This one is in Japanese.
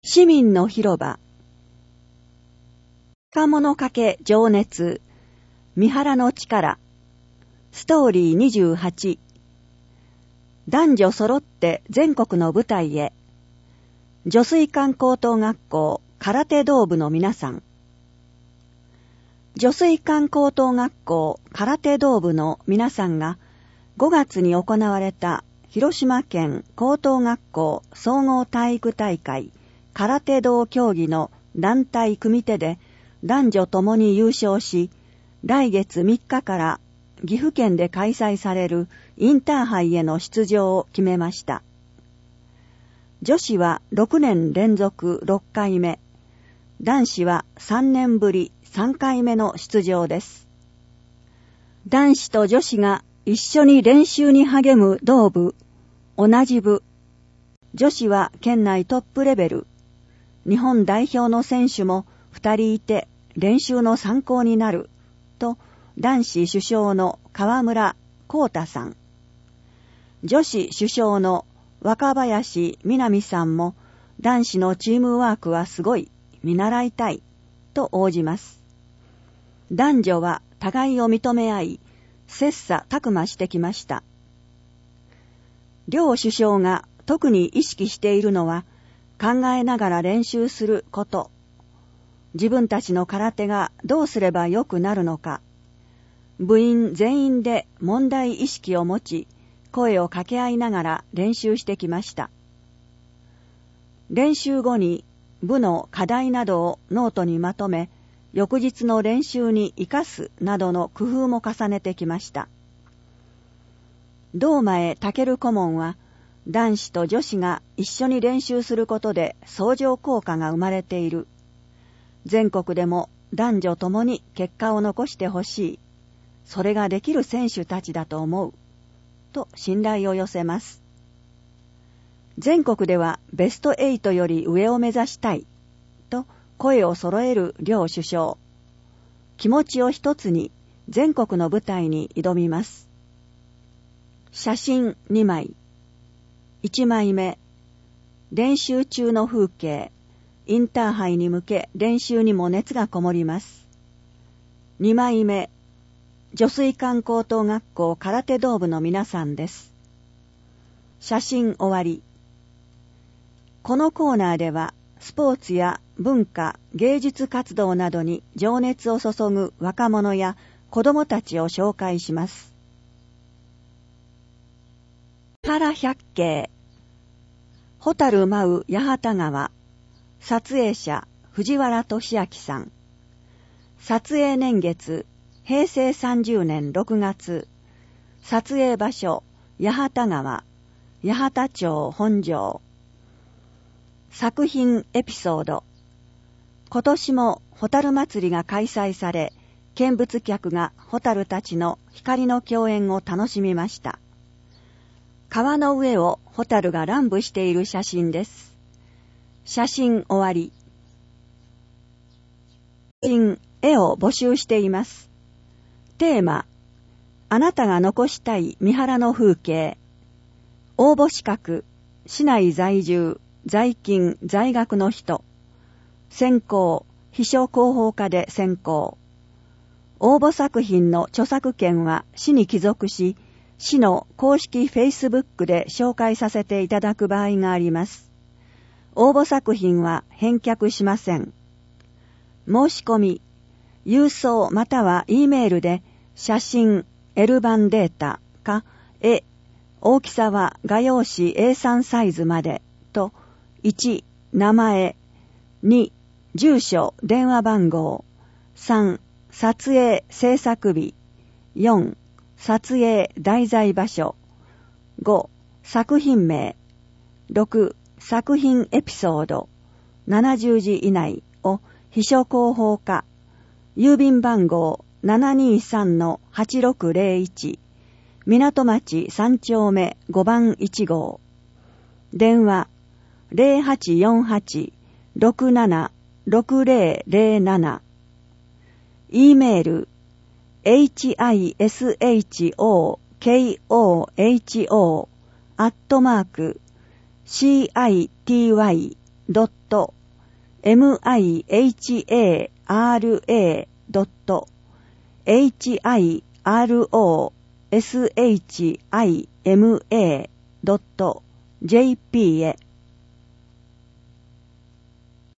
市民の広場。若者かけ情熱。三原の力。ストーリー28。男女揃って全国の舞台へ。女水館高等学校空手道部の皆さん。女水館高等学校空手道部の皆さんが5月に行われた広島県高等学校総合体育大会空手道競技の団体組手で男女ともに優勝し、来月3日から岐阜県で開催されるインターハイへの出場を決めました。女子は6年連続6回目、男子は3年ぶり3回目の出場です。男子と女子が一緒に練習に励む同部、同じ部。女子は県内トップレベル。日本代表の選手も2人いて練習の参考になると男子主将の川村光太さん、女子主将の若林みなみさんも男子のチームワークはすごい、見習いたいと応じます。男女は互いを認め合い、切磋琢磨してきました。両首相が特に意識しているのは考えながら練習すること。自分たちの空手がどうすれば良くなるのか。部員全員で問題意識を持ち、声を掛け合いながら練習してきました。練習後に部の課題などをノートにまとめ、翌日の練習に生かすなどの工夫も重ねてきました。堂前健顧問は、男子と女子が一緒に練習することで相乗効果が生まれている。全国でも男女ともに結果を残してほしい。それができる選手たちだと思う。と信頼を寄せます。全国ではベスト8より上を目指したい。と声を揃える両首相。気持ちを一つに全国の舞台に挑みます。写真2枚。1枚目、練習中の風景、インターハイに向け練習にも熱がこもります。2枚目、女水館高等学校空手道部の皆さんです。写真終わり。このコーナーでは、スポーツや文化、芸術活動などに情熱を注ぐ若者や子供たちを紹介します。原百景。ホタル舞う八幡川。撮影者藤原俊明さん。撮影年月平成30年6月。撮影場所八幡川、八幡町本庄。作品エピソード。今年もホタル祭りが開催され、見物客がホタルたちの光の競演を楽しみました。川の上をホタルが乱舞している写真です。写真終わり。絵を募集しています。テーマ、あなたが残したい三原の風景。応募資格、市内在住、在勤、在学の人。選考、秘書広報課で選考。応募作品の著作権は市に帰属し、市の公式フェイスブックで紹介させていただく場合があります。応募作品は返却しません。申し込み、郵送または E メールで写真、L 版データか絵、大きさは画用紙 A3 サイズまでと、1、名前、2、住所、電話番号、3、撮影、制作日、4、撮影、題材場所、5、作品名、6、作品エピソード、70字以内を秘書広報課、郵便番号 723-8601、港町3丁目5番1号、電話 0848-676007、E メールhishokoho@city.jp MIHARA.HIROSHIMA.jp へ